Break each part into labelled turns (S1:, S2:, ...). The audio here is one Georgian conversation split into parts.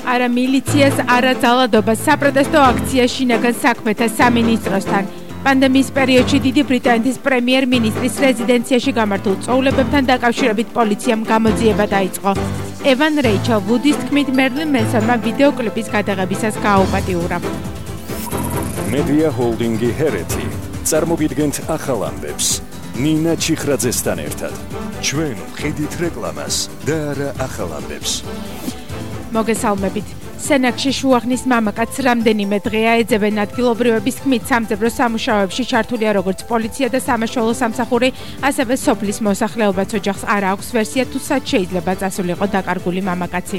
S1: არა მილიციას, არა ძალადობას საპროტესტო აქცია შინაგან საქმეთა სამინისტროსთან. პანდემიის პერიოდში დიდი ბრიტანეთის პრემიერ-მინისტრის რეზიდენციაში გამართულ წვეულებებთან დაკავშირებით პოლიციამ გამოძიება დაიწყო. ევან რეიჩელ ვუდის თქმით, მერლინ მენსონმა ვიდეო კლიპის გადაღებისას გააუპატიურა.
S2: მედია ჰოლდინგი ჰერეთი წარმოგიდგენთ ახალ ამბებს. ნინა ჩიხრაძესთან ერთად. ჩვენ ვხედით რეკლამას და არა ახალ ამბებს.
S1: მოგესალმებით. სენაკში შუახნის მამაკაცს რამდენიმე დღეა ეძებენ ადგილობრივების თქმით სამძებრო სამუშაოებში ჩართულია როგორც პოლიცია და სამაშველო სამსახური, ასევე სოფლის მოსახლეობაც ოჯახს არ აქვს ვერსია თუ სად შეიძლება წასულიყო დაკარგული მამაკაცი.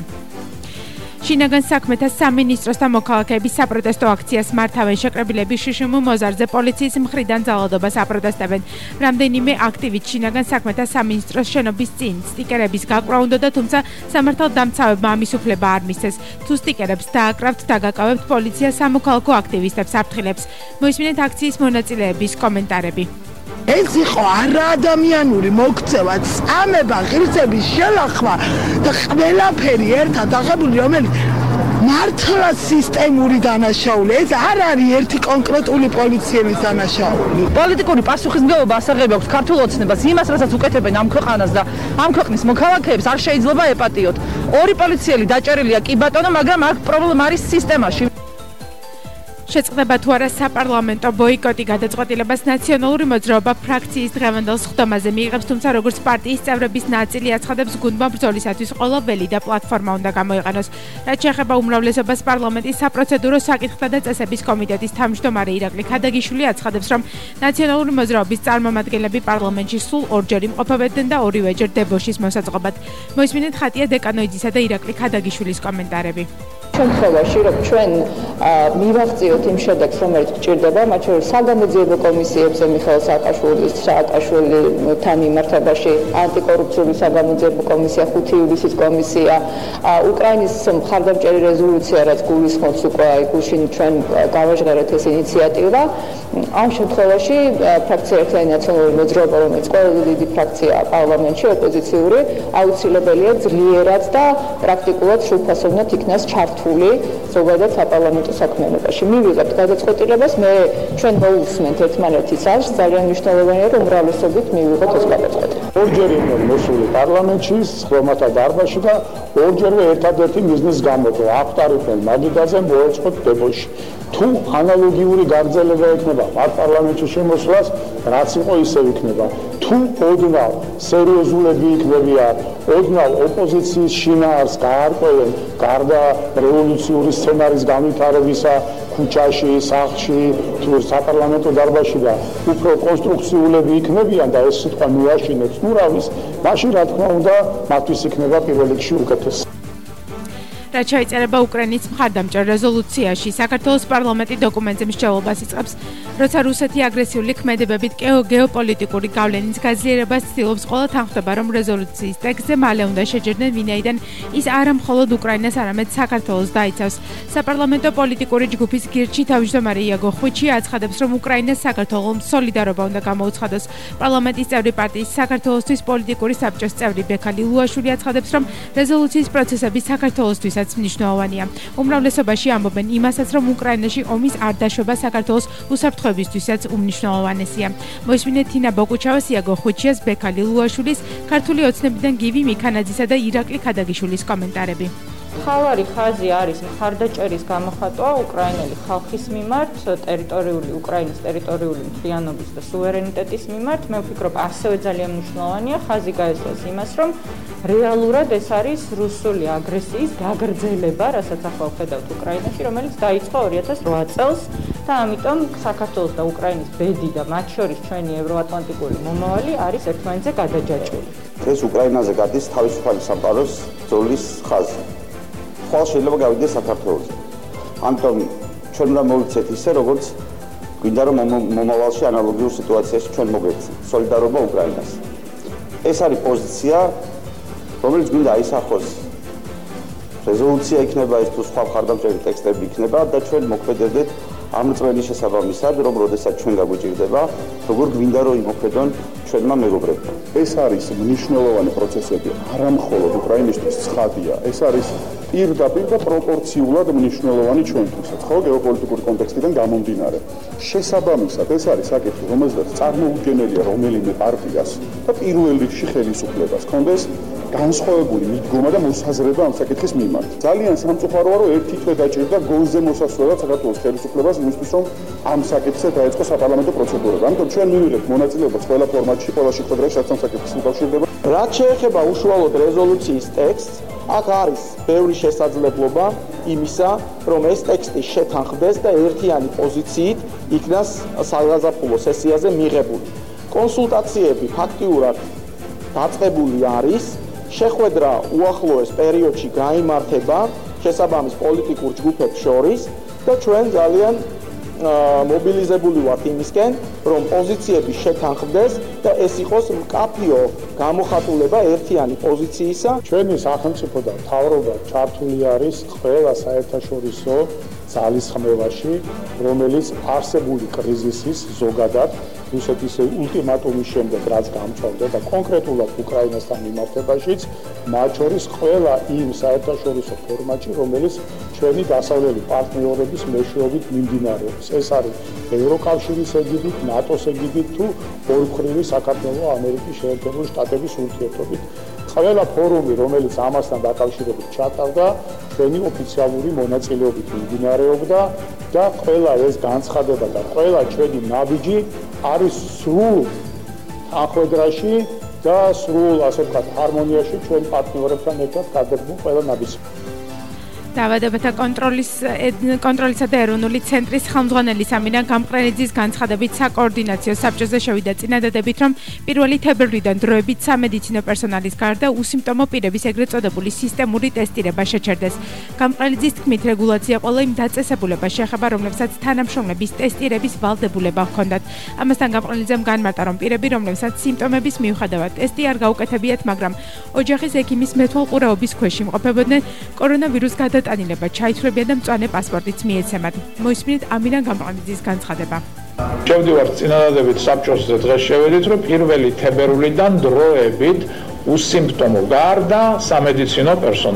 S1: შინაგან საქმეთა სამინისტროსთან მოქალაქეების საპროტესტო აქციას მართავენ შეკრებილების შიშიმუ მოზარზე პოლიციის მხრიდან ძალადობას აპროტესტებენ. რამდენიმე აქტივით შინაგან საქმეთა სამინისტროს შენობის წინ სტიკერების გაკვრა უნდოდა, თუმცა სამართალდამცავებმა ამის უფლება არ მისცეს. თუ სტიკერებს დააკრავთ, დაგაკავებთ, პოლიცია სამოქალაქო აქტივისტებს აფრთხილებს. მოისმინეთ აქციის მონაწილეების კომენტარები.
S3: ეს იყო არაადამიანური მოქცევა, წამება, ღირსების შელახვა და ყველაფერი ერთად აღებული, რომელიც მართლა სისტემური დანაშაული. ეს არ არის ერთი კონკრეტული პოლიციელის დანაშაული.
S4: პოლიტიკური პასუხისმგებლობა ასაღები აქვს ქართულ ოცნებას, იმას, რასაც უკეთებენ ამ ქვეყანას და ამ ქვეყნის მოქალაქეებს არ შეიძლება ეპატიოთ. ორი პოლიციელი დაჭერილია კი ბატონო, მაგრამ აქ პრობლემა არის სისტემაში.
S1: შეწყდება თუ არა საპარლამენტო ბოიკოტი გადაწყვეტილებას ნაციონალური მოძრაობა ფრაქციის დღევანდელ სხდომაზე მიიღებს, თუმცა როგორც პარტიის წევრების ნაწილი აცხადებს, გუნდმა ბრძოლისათვის ყოველი და პლატფორმა უნდა გამოიყენოს. რაც შეეხება უმრავლესობას, პარლამენტის საპროცედურო საკითხთა და წესების კომიტეტის თავმჯდომარე ირაკლი ქადაგიშვილი აცხადებს, რომ ნაციონალური მოძრაობის წარმომადგენლები პარლამენტში სულ ორჯერ იმყოფებოდნენ და ორივეჯერ დებოშის მოსაწყობად. მოისმინეთ ხატია დეკანოიძისა და ირაკლი ქადაგიშვილის კომენტარები.
S5: შემთხვევაში, რომ ჩვენ მივაღწიოთ იმ შედეგს, რომელიც გჭირდება, მათ შორის საგამოძიებო კომისიებზე მიხეილ სააკაშვილთან მიმართებაში ანტიკორუფციული საგამოძიებო კომისია, 5 ივლისის კომისია, უკრაინის მხარდამჭერი რეზოლუცია, რაც გულისხმობს უკვე გუშინ ჩვენ გავაჟღერეთ ეს ინიციატივა. ამ შემთხვევაში ფრაქცია ერთიანი ნაციონალური მოძრაობა, რომელიც ყველაზე დიდი ფრაქციაა პარლამენტში, ოპოზიციური, აუცილებელია ძლიერად და პრაქტიკულად სრულფასოვნად იქნას ჩართული ზოგადად საპარლამენტო საქმიანობაში. მივიღებთ გადაწყვეტილებას, ჩვენ მოусმენთ ერთმანეთის არს, ძალიან მნიშვნელოვანია, რომ უმრავლესობით მივიღოთ ეს გადაწყვეტილება.
S6: ორჯერ იმენ მოსული პარლამენტში, ხმათა დარბაზში და ორჯერვე ერთადერთი მიზნის გამოდო. აფტარებენ მაგიდაზე მოეწყოთ დებოში. თუ ანალოგიური გაგრძელება ექნება მათ პარლამენტში შემოსვლას, რაც იყო ისე იქნება. თუ ოდნავ სერიოზულები იქნებიან, ოდნავ ოპოზიციის შინაარს გაარკვევენ გარდა რევოლუციური სცენარის განვითარებისა ქუჩაში, სახლში, თუ საპარლამენტო დარბაზში და უფრო კონსტრუქციულები იქნებიან და ეს სიტყვა მიაშინებს ურავის, მაშინ რა თქმა უნდა მათთვის იქნება პირველ რიგში უკეთესი.
S1: რაც ჩაიწერება უკრაინის მხარდამჭერ რეზოლუციაში, საქართველოს პარლამენტი დოკუმენტზე მსჯელობას იწყებს, როცა რუსეთი აგრესიული ქმედებებით გეოპოლიტიკური გავლენის გაძლიერებას ცდილობს, ყველა თანხმდება, რომ რეზოლუციის ტექსტზე მალე უნდა შეჯერდნენ, ვინაიდან ის არა მხოლოდ უკრაინას, არამედ საქართველოს დაიცავს. საპარლამენტო პოლიტიკური ჯგუფის გირჩი თავმჯდომარე იაგო ხვიჩია აცხადებს, რომ უკრაინას საქართველოს სოლიდარობა უნდა გამოუცხადოს. პარლამენტის წევრი პარტიის საქართველოსთვის პოლიტიკური საბჭოს წევრი ბექა ლილუაშვილი აცხადებს, რომ რეზოლუციის პროცესები საქართველოსთვისაც მნიშვნელოვანია. უმრავლესობაში ამბობენ იმასაც, რომ უკრაინაში ომის არ დაშვება საქართველოს უსაფრთხოებისთვისაც უმნიშვნელოვანესია. მოისმინეთ თინა ბოკუჩავას, იაგო ხვიჩიას, ბექა ლილუაშვილის, ქართული ოცნებიდან გივი მიქანაძისა და ირაკლი ქადაგიშვილის კომენტარები.
S5: მთავარი ხაზი არის მხარდაჭერის გამოხატვა უკრაინელი ხალხის მიმართ, უკრაინის ტერიტორიული მთლიანობის და სუვერენიტეტის მიმართ. მე ვფიქრობ, ასევე ძალიან მნიშვნელოვანია ხაზი გაესვას იმას, რომ რეალურად ეს არის რუსული აგრესიის გაგრძელება, რასაც ახლა ვხედავთ უკრაინაში, რომელიც დაიწყო 2008 წელს და ამიტომ საქართველოს და უკრაინის ბედი და მათ შორის ჩვენი ევროატლანტიკური მომავალი არის ერთმანეთზე გადაჯაჭვული.
S7: ეს უკრაინაზე გადის თავისუფალი სამყაროს ბრძოლის ხაზი. ხვალ შეიძლება გავიდეს საქართველოზე. ამიტომ ჩვენ უნდა მოვიცეთ ისე, როგორც გვინდა რომ მომავალში ანალოგიურ სიტუაციაში ჩვენ მოგექცეთ. სოლიდარობა უკრაინას. ეს არის პოზიცია, რომელიც გვინდა აისახოს. რეზოლუცია იქნება ეს თუ სხვა მხარდამჭერი ტექსტები იქნება და ჩვენ მოქმედებით ამ წვენის შესაბამისად, რომ როდესაც ჩვენ გაგვიჭირდება, როგორ გვინდა რომ იმოქმედონ ჩვენმა მეგობრებმა. ეს არის მნიშვნელოვანი პროცესები, არა მხოლოდ უკრაინისთვის ცხადია, ეს არის
S6: პირდაპირ და პროპორციულად მნიშვნელოვანი ჩვენთვისაც, ხო, გეოპოლიტიკური კონტექსტიდან გამომდინარე. შესაბამისად, ეს არის საკითხი, რომელზეც წარმოუდგენელია რომელიმე პარტიას და პირველ რიგში ხელისუფლებას ჰქონდეს განსხვავებული მიდგომა და მოსაზრება ამ საკითხის მიმართ. ძალიან სამწუხაროა, რომ ერთი თვე დაჭირდა გოლზე მოსასვლელად საქართველოს ხელისუფლებას იმისთვის, რომ ამ საკითხზე დაეწყო საპარლამენტო პროცედურა. ამიტომ ჩვენ მივიღებთ მონაწილეობას ყველა ფორმატში, ყველა შეხვედრაში, რაც ამ საკითხს უკავშირდება.
S8: რაც შეეხება უშუალოდ რეზოლუციის ტექსტს, აქ არის ბევრი შესაძლებლობა იმისა, რომ ეს ტექსტი შეთანხმდეს და ერთიანი პოზიციით იქნას საზაფხულო სესიაზე მიღებული. კონსულტაციები ფაქტიურად დაწყებული არის. შეხვედრა უახლოეს პერიოდში გაიმართება შესაბამის პოლიტიკურ ჯგუფებს შორის და ჩვენ ძალიან მობილიზებული ვართ იმისკენ, რომ პოზიციები შეთანხმდეს და ეს იყოს მკაფიო გამოხატულება ერთიანი პოზიციისა.
S6: ჩვენი სახელმწიფო და მთავრობა ჩართული არის ყველა საერთაშორისო ძალისხმევაში, რომელიც არსებული კრიზისის ზოგადად რუსეთის ულტიმატუმის შემდეგ რაც გამწვავდა და კონკრეტულად უკრაინასთან მიმართებაშიც, მათ შორის ყველა იმ საერთაშორისო ფორმატში, რომელიც ჩვენი დასავლელი პარტნიორების მეშვეობით მიმდინარეობს. ეს არის ევროკავშირის ეგიდით, ნატოს ეგიდით თუ ორმხრივი საქართველო-ამერიკის შეერთებული შტატების ურთიერთობით. ყველა ფორუმი, რომელიც ამასთან დაკავშირებით ჩატარდა, ჩვენი ოფიციალური მონაწილეობით მიმდინარეობდა და ყველა ეს განცხადება და ყველა ჩვენი ნაბიჯი არის სრულ ახვედრაში და სრულ, ასე ვთქვათ, ჰარმონიაში ჩვენ პარტნიორებთან ერთად გადაგმო ყველა ნაბიჯი.
S1: დაავადებათა კონტროლისა და ეროვნული ცენტრის ხელმძღვანელი სამინა გამყრელიძის განცხადებით საკოორდინაციო საბჭოზე შევიდა წინადადებით, რომ 1 თებერვლიდან დროებით სამედიცინო პერსონალის გარდა უსიმპტომო პირების ეგრეთ წოდებული სისტემური ტესტირება შეჩერდეს. გამყრელიძის თქმით, რეგულაცია ყველა იმ დაწესებულებას შეეხება, რომლებსაც თანამშრომლების ტესტირების ვალდებულება ჰქონდათ. ამასთან გამყრელიძემ განმარტა, რომ პირები, რომლებსაც სიმპტომების მიუხედავად ტესტი არ გაუკეთებიათ, მაგრამ ოჯახის ექიმის მეთვალყურეობის ქვეშ იმყოფებოდნენ, კორონავირუს გადატანილება ჩაითვლებიან და მწვანე პასპორტიც მიეცემათ. მოისმინეთ ამინა გამყრელიძის განცხადება.
S9: შევდივართ წინადადებით საბჭოზე დღეს შევედით, რომ 1 თებერვლიდან დროებით უსიმპტომო გარდა სამედიცინო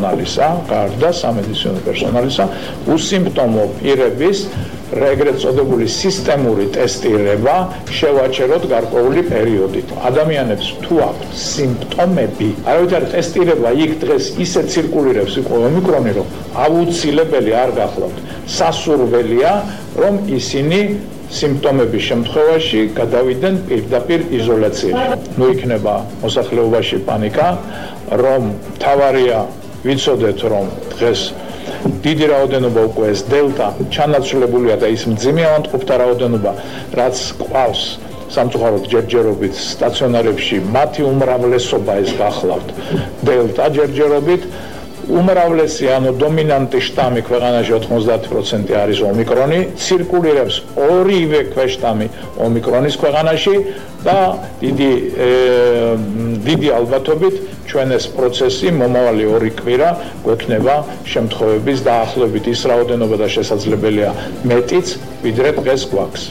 S9: პერსონალისა, უსიმპტომო პირების ეგრეთ წოდებული სისტემური ტესტირება შევაჩეროთ გარკვეული პერიოდით. ადამიანებს თუ აქვთ სიმპტომები, არავითარი ტესტირება იქ დღეს ისე ცირკულირებს ომიკრონი, რომ აუცილებელი არ გახლავთ. სასურველია, რომ ისინი სიმპტომების შემთხვევაში გადავიდნენ პირდაპირ იზოლაციაში. ნუ იქნება მოსახლეობაში პანიკა, რომ თავარია ვიცოდეთ, რომ დღეს დიდი რაოდენობა უკვე ეს დელტა ჩანაცვლებულია და ის მძიმე ავადმყოფთა რაოდენობა, რაც ყავს სამწუხაროდ ჯერჯერობით სტაციონარებში, მათი უმრავლესობა ეს გახლავთ დელტა ჯერჯერობით. უმრავლესი, ანუ დომინანტი შტამი ქვეყანაში 90% არის ომიკრონი, ცირკულირებს ორივე ქვეშტამი ომიკრონის ქვეყანაში და დიდი ალბათობით ჩვენ ეს პროცესი მომავალი 2 კვირა გვექნება შემთხვევების დაახლოებით ის რაოდენობა და შესაძლებელია მეტიც, ვიდრე დღეს გვაქვს.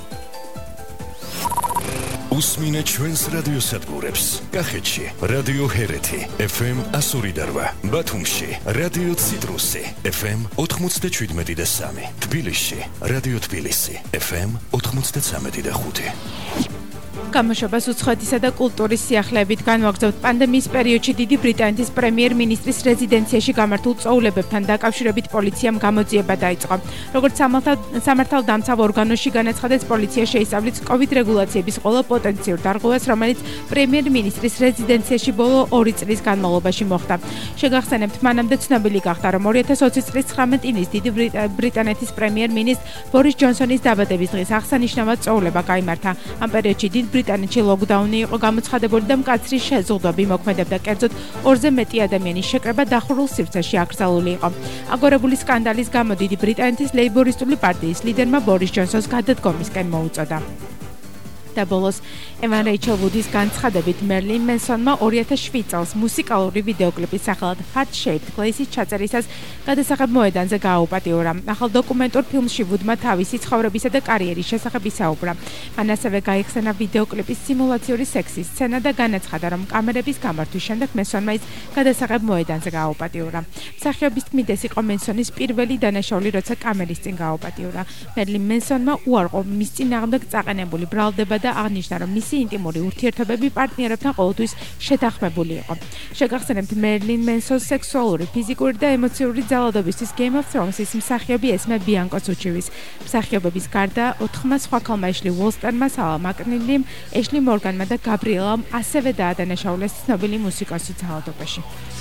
S2: უსმინე ჩვენს რადიოსადგურებს. კახეთში რადიო ჰერეთი FM 102.8, ბათუმში რადიო ციტრუსი FM 97.3, თბილისში რადიო თბილისი FM 93.5.
S1: გამოშვებას უცხოეთისა და კულტურის სიახლეებით განვაგრძობთ პანდემიის პერიოდში დიდი ბრიტანეთის პრემიერ-მინისტრის რეზიდენციაში გამართულ წვეულებებთან დაკავშირებით პოლიციამ გამოძიება დაიწყო. როგორც სამართალდამცავ ორგანოში განაცხადეს, პოლიცია შეისწავლით COVID რეგულაციების ყველა პოტენციურ დარღვევას, რომელიც პრემიერ-მინისტრის რეზიდენციაში ბოლო 2 წლის განმავლობაში მოხდა. შეგახსენებთ, მანამდე ცნობილი გახდა, რომ 2020 წლის 19 ივნისს დიდი ბრიტანეთის პრემიერ-მინისტრ ბორის ჯონსონის დაბადების დღის აღსანიშნავად წვეულება გაიმართა. ამ პერიოდში დიდ ბრიტანეთში ლოკდაუნი იყო გამოცხადებული და მკაცრი შეზღუდვები მოქმედებდა, კერძოდ 2-ზე მეტი ადამიანის შეკრება დახურულ სივრცეში აკრძალული იყო. აგორებული სკანდალის გამო დიდი ბრიტანეთის ლეიბორისტული პარტიის ლიდერმა ბორის ჯონსონს გადადგომისკენ მოუწოდა. და ბოლოს Evan Rachel Wood-ის განცხადებით Merlin Manson-მა 2007 წელს მუსიკალური ვიდეოკლიპის სახელად Heart Shaped Glass-ის ჩაწერისას გადასაღებ მოედანზე გააუპატიურა. ახალ დოკუმენტურ ფილმში Wood-მა თავისი ცხოვრებისა და კარიერის შესახებ ისაუბრა. მან ასევე გაიხსენა ვიდეოკლიპის სიმულაციური სექსის სცენა და განაცხადა, რომ კამერების გამართვის შემდეგ Manson-მა ის გადასაღებ მოედანზე გააუპატიურა. მსახიობის თქმით, ეს იყო Manson-ის პირველი დანაშაული, როცა კამერის წინ გააუპატიურა. Merlin Manson-მა უარყო მის წინააღმდეგ წაყენებული ბრალდება და აღნიშნა, რომ მისი ინტიმური ურთიერთობები პარტნიორებთან ყოველთვის შეთანხმებული იყო. შეგახსენებთ Merlin Manson-ის სექსუალური, ფიზიკური და ემოციური ძალადობისთვის Game of Thrones-ის მსახიობი ესმე ბიანკოს უჩივის. მსახიობების გარდა 4 სხვა ქალმა Ashley Wolstenმა, Sala McNeilym, Ashley Morganმა და Gabriellam ასევე დაადანაშაულეს ცნობილი მუსიკოსის ძალადობაში.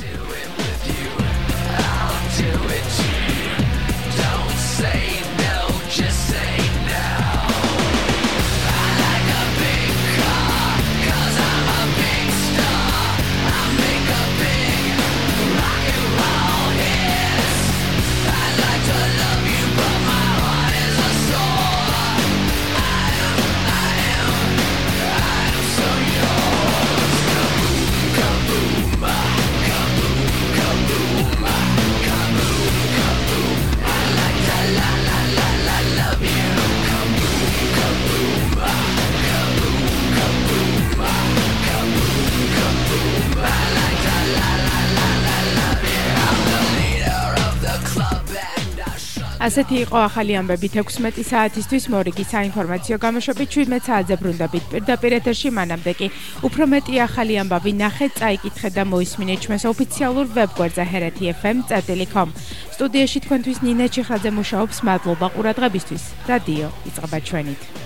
S1: ასეთი იყო ახალი ამბები 16 საათისთვის მორიგი საინფორმაციო გამოშვებით 17 საათზე ბრუნდებით პირდაპირ ეთერში მანამდე კი უფრო მეტი ახალი ამბავი ნახეთ, წაიკითხეთ და მოისმინეთ ჩვენს ოფიციალურ ვებგვერდზე heretfm.com. სტუდიაში თქვენთვის ნინა ჩიხაძე მუშაობს, მადლობა ყურადღებისთვის. რადიო იწყება ჩვენით.